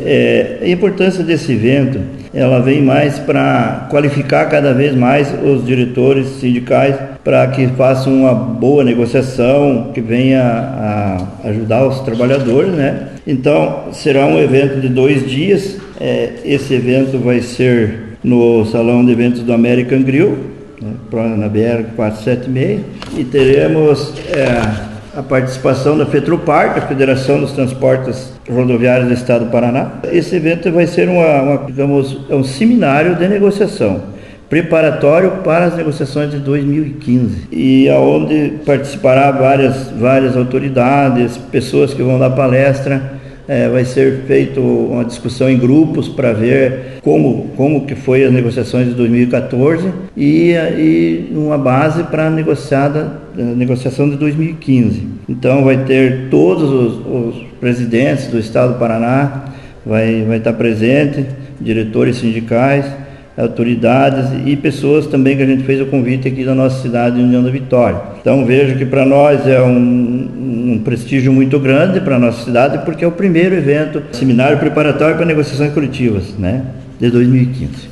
A importância desse evento, ela vem mais para qualificar cada vez mais os diretores sindicais para que façam uma boa negociação, que venha a ajudar os trabalhadores, né? Então, será um evento de 2 dias. Esse evento vai ser no Salão de Eventos do American Grill, né, na BR 476, e teremos a participação da FETROPAR, da Federação dos Transportes Rodoviários do Estado do Paraná. Esse evento vai ser um seminário de negociação, preparatório para as negociações de 2015, e aonde participará várias autoridades, pessoas que vão dar palestra. Vai ser feita uma discussão em grupos para ver como que foi as negociações de 2014 e uma base para a negociação de 2015. Então vai ter todos os presidentes do Estado do Paraná, vai estar presente, diretores sindicais, autoridades e pessoas também que a gente fez o convite aqui da nossa cidade de União da Vitória. Então vejo que para nós é um prestígio muito grande para a nossa cidade, porque é o primeiro evento, seminário preparatório para negociações coletivas, né, de 2015.